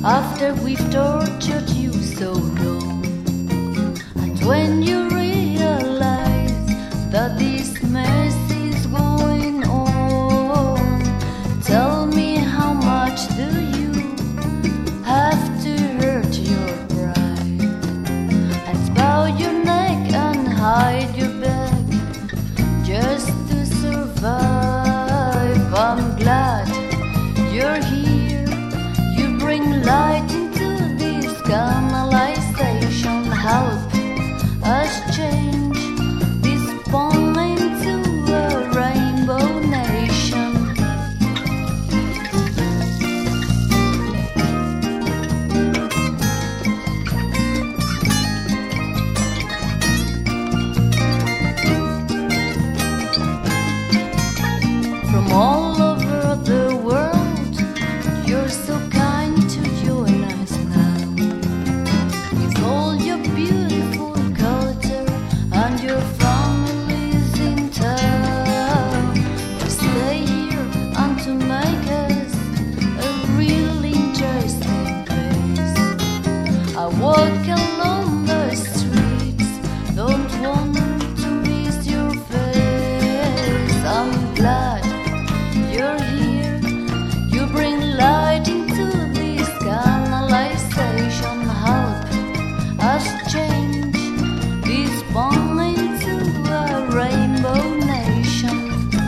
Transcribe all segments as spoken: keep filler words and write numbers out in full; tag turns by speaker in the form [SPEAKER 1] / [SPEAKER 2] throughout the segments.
[SPEAKER 1] after we've tortured you so long. And when you realize that this mess is going on, tell me, how much do you have to hurt your pride and bow your neck and hide your back just to survive? I'm glad you're here. You bring light into this canalization. Help us change this pond into a rainbow nation. From all over the world, you're so kind to join us now. With all your beautiful culture and your families in town, to stay here and to make us a really interesting place. I walk along the streets, don't want to miss your face. I'm glad you're here. You bring light into this canalization. Help us change this pond into a rainbow nation.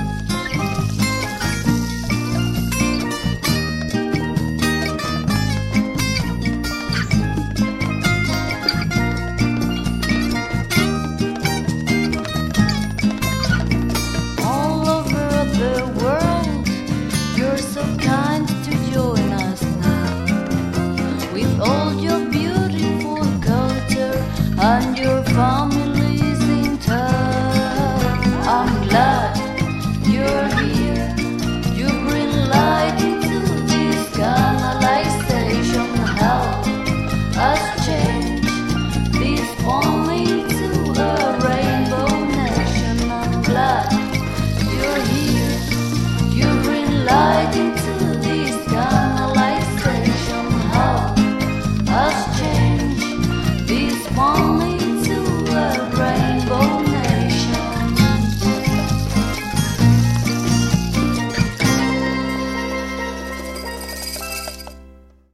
[SPEAKER 1] All over the world, you're so kind to join us now. With all your beautiful culture and your families in town, I'm glad you're here. You bring light into this canalization. Help us change